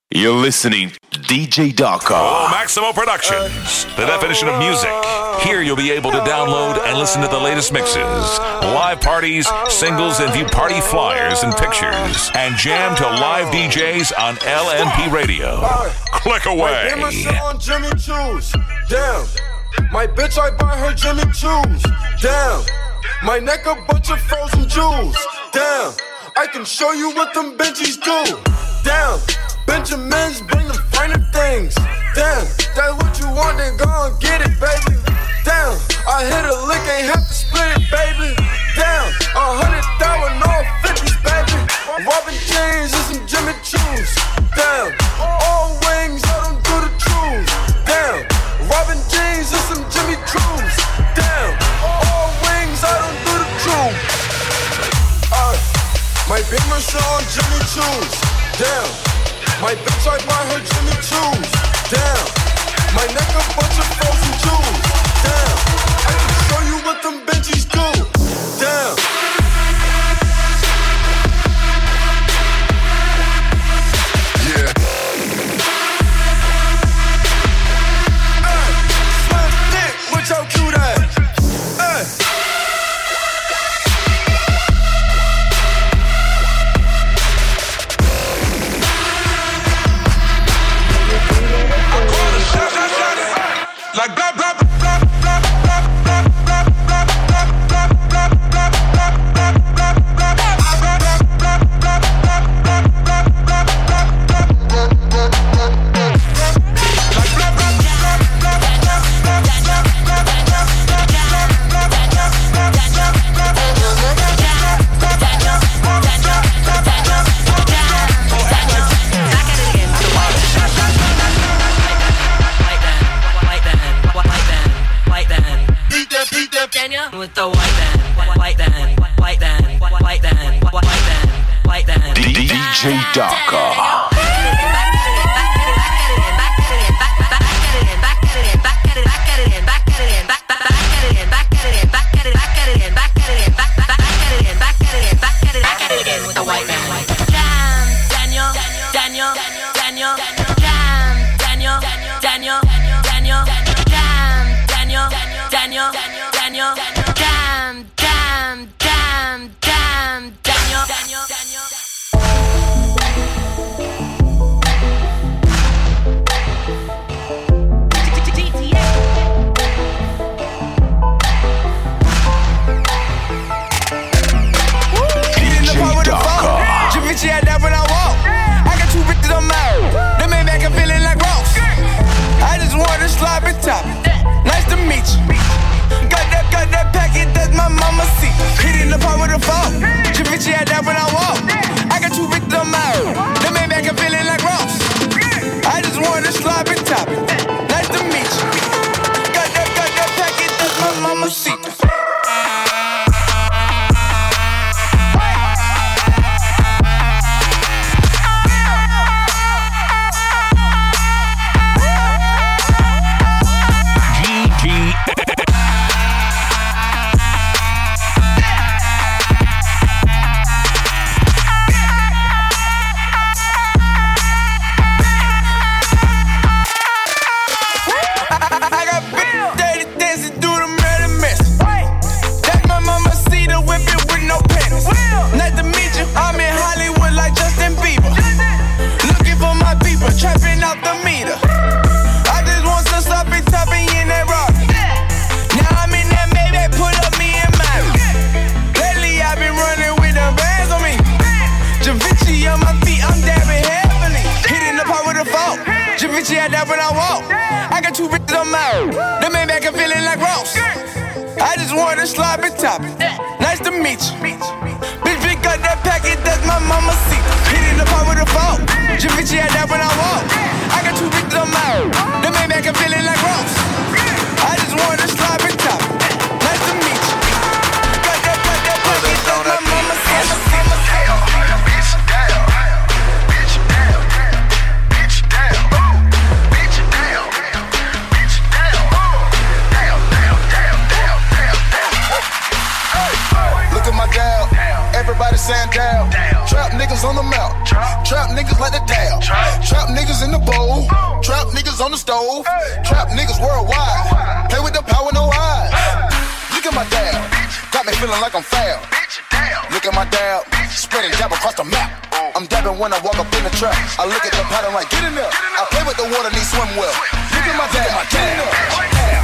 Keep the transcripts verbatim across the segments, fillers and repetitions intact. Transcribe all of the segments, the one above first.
You're listening to D J Darko. Oh, Maximo Productions, the definition of music. Here you'll be able to download and listen to the latest mixes, live parties, singles, and view party flyers and pictures, and jam to live D Js on L N P Radio. Click away. My Jimmy on Jimmy Choo's. Damn. My bitch, I buy her Jimmy Choo's. Damn. My neck a bunch of frozen jewels. Damn. I can show you what them Benjis do. Damn. Benjamins bring the finer things. Damn, that's what you want, then go and get it, baby. Damn, I hit a lick, ain't have to split it, baby. Damn, a hundred thousand, all fifties, baby. Robin jeans and some Jimmy Choo's. Damn, all wings, I don't do the trues. Damn, Robin jeans and some Jimmy Choo's. Damn, all wings, I don't do the trues. Uh, my big Mercer on Jimmy Choo's. Damn. My bitch, I buy her Jimmy Choo's. Damn. My neck a bunch of frozen jewels. Damn. I can show you what them Benjis do. Damn. Yeah. Hey, slim thick, what y'all cute at? Hey. Like blah blah blah blah blah blah blah blah blah blah blah with the white band, white band, white band, white band, white band, white band. D J Darko. Everybody saying down. Trap niggas on the map. niggas like the dab. Trap niggas in the bowl. Trap niggas on the stove. Trap niggas worldwide. Play with the power, no eyes. Look at my dab. Got me feeling like I'm foul. Look at my dab. Spreading dab across the map. I'm dabbing when I walk up in the trap. I look at the pattern like, get in there. I play with the water, need swim well. Look at my dab. Get in there.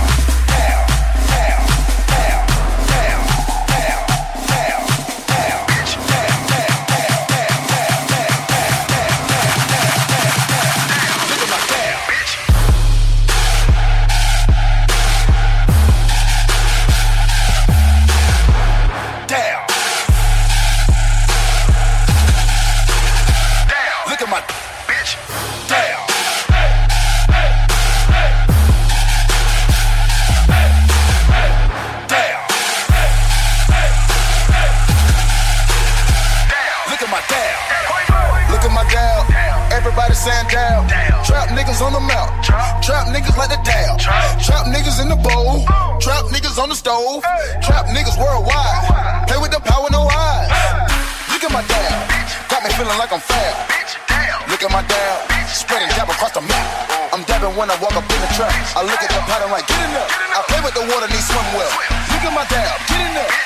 Saying down. Trap niggas on the mount. Trap niggas like the dab. Trap niggas in the bowl. Trap niggas on the stove. Trap niggas worldwide. Play with the power, no eyes. Look at my dab. Got me feeling like I'm foul. Look at my dab. Spreading dab across the map. I'm dabbing when I walk up in the trap. I look at the pattern like, get in there. I play with the water, need swim well. Look at my dab. Get in there.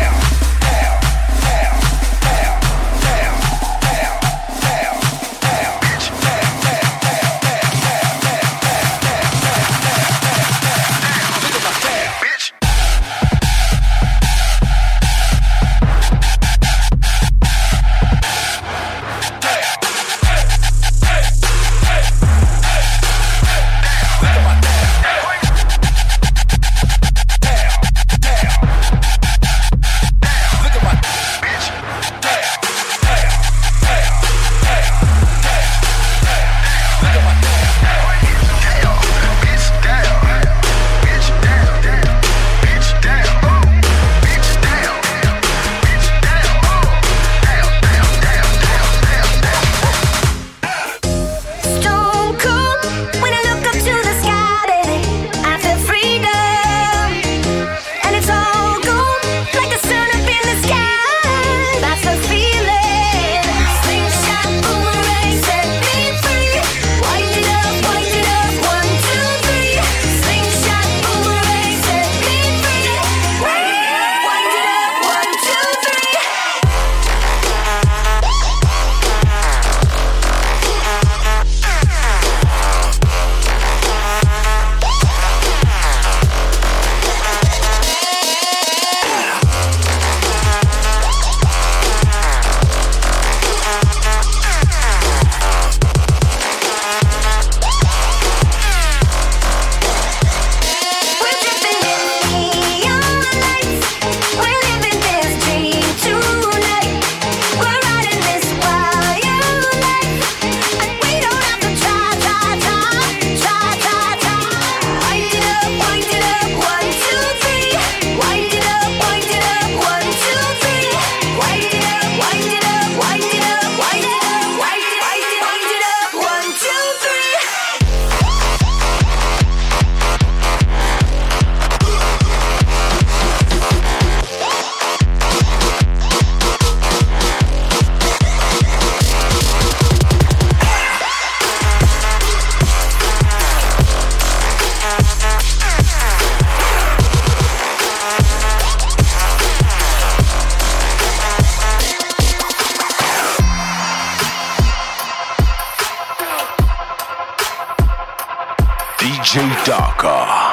D J Darker.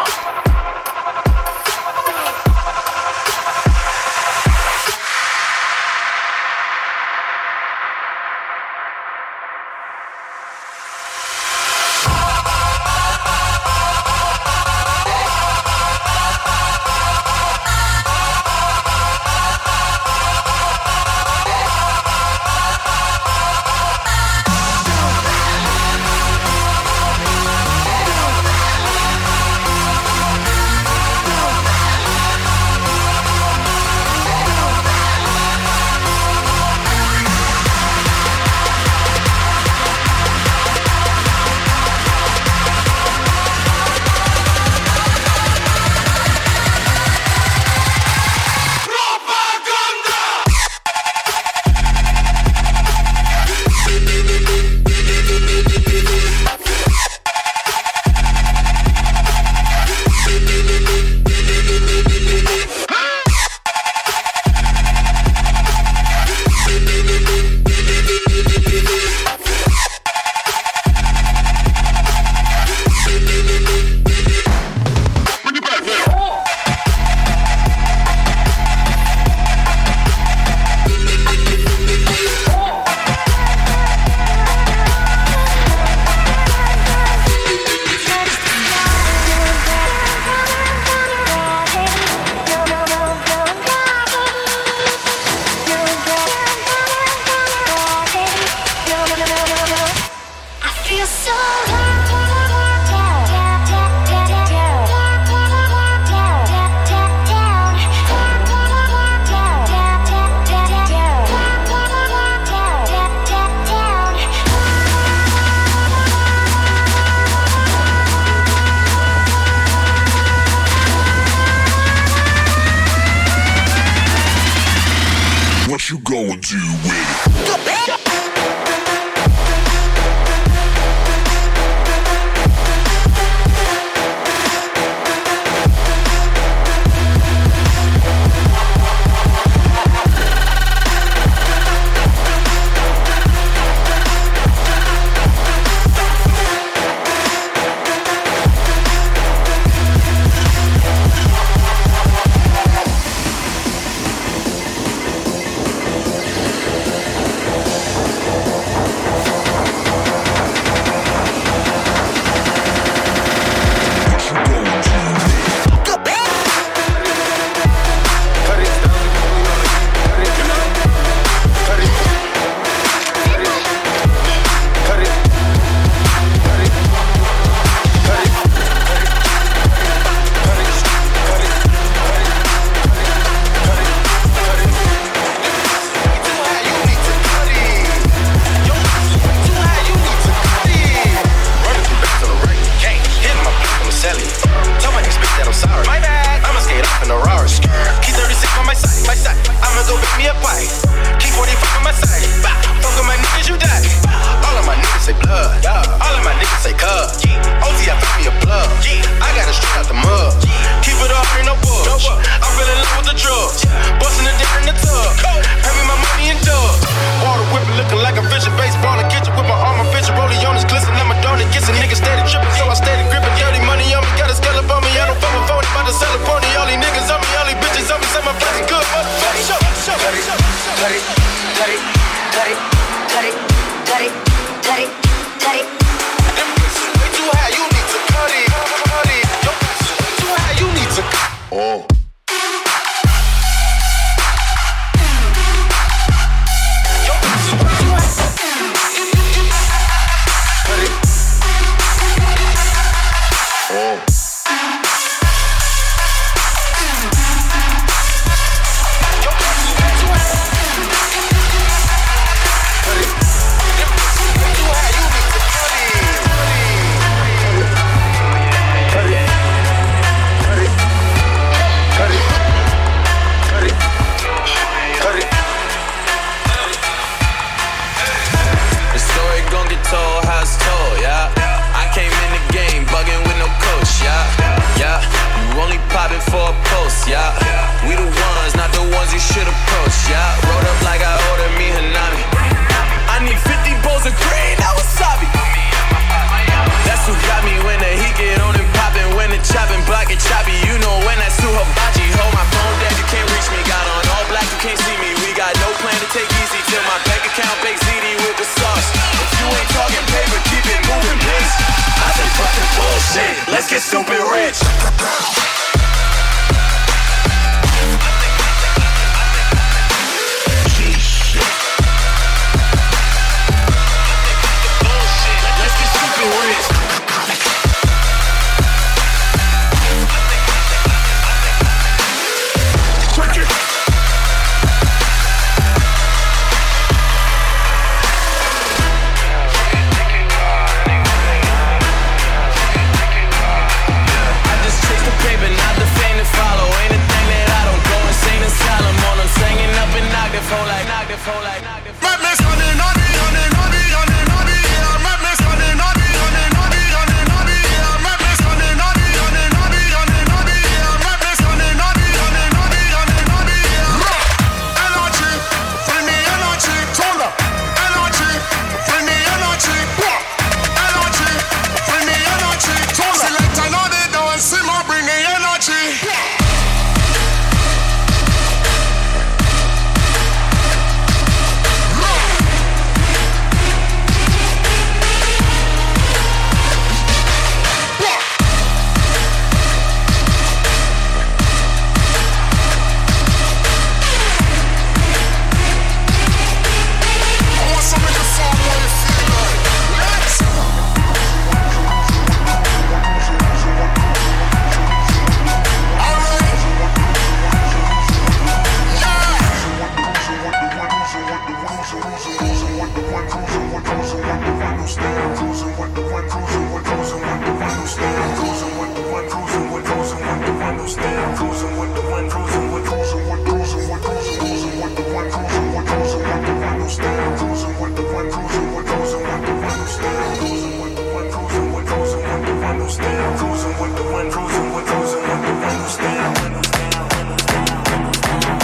What you going to do with it? How you need to windows down, cruising with the wind, cruising with, cruising with the windows down, cruising with the wind, cruising with, cruising with the windows down, cruising with the wind, cruising with, cruising with, cruising with, cruising, cruising with the wind, cruising with, cruising with the windows down, cruising with the wind, cruising with, cruising with the windows down, cruising with the wind, cruising with, cruising with the windows down, cruising with the wind, cruising with, cruising with the windows down, windows down, windows down, windows down.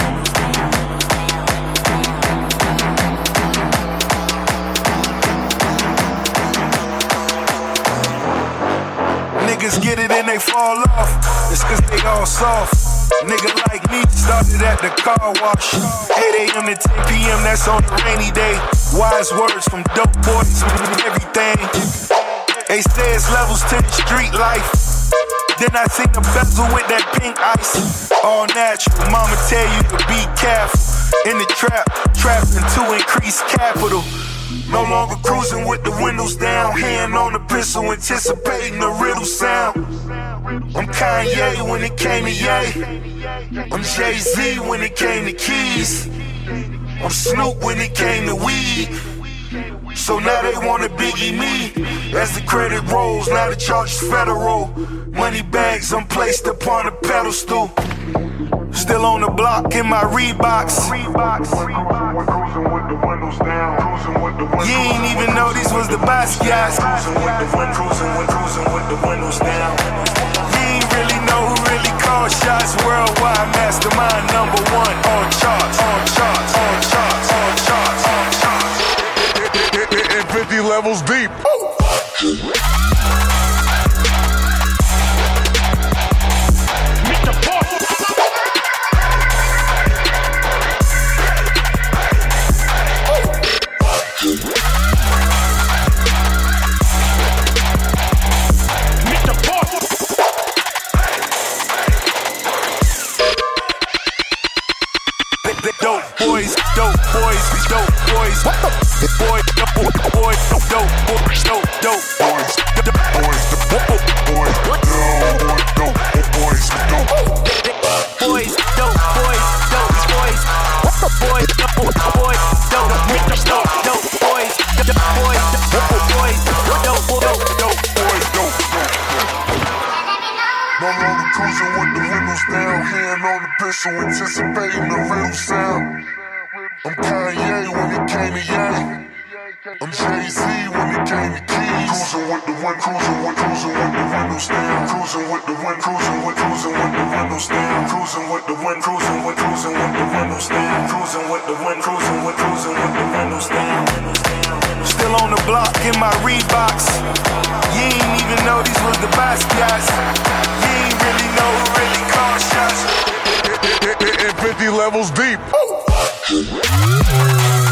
Niggas get it and they fall off. It's cause they all soft. Nigga like me started at the car wash. eight a.m. to ten p.m. that's on a rainy day. Wise words from dope boys and everything. They say it's levels to the street life. Then I seen the bezel with that pink ice. All natural, mama tell you to be careful. In the trap, trapping to increase capital. No longer cruising with the windows down. Hand on the pistol, anticipating the riddle sound. I'm Kanye when it came to Ye. I'm Jay-Z when it came to keys. I'm Snoop when it came to weed. So now they wanna Biggie me. As the credit rolls, now the charge is federal. Money bags, I'm placed upon a pedestal. Still on the block in my Reeboks. You ain't even know these was the Basquiat's. Cruising with the wind, cruising with, cruising with the windows down. You ain't really know who really calls shots. Worldwide mastermind number one on charts, on charts, on charts, on charts, on charts. Hitting fifty levels deep. Dope boys, dope boys, dope boys. Boy, dope boys, dope boys, dope, dope boys, dope boys, dope boys, dope boys, dope boys, dope boys, dope boys, boys, dope boys, dope, dope, dope boys, dope boys, dope boys, dope, dope, dope boys, dope. No longer cruising with the windows down, hand on the pistol, anticipating the real sound. I'm Kanye when it came to Ye. I'm Jay-Z when it came to keys. Cruising with the wind, cruising with, cruising with the windows down. Cruising with the wind, cruising with, cruising with the windows down. Cruising with the wind, cruising with, cruising with the windows down. Cruising with the wind, cruising with, cruising with the windows down. Still on the block in my Reeboks. You ain't even know these was the Basquiat's. You ain't really know who really called shots. Hitting fifty levels deep. Ooh.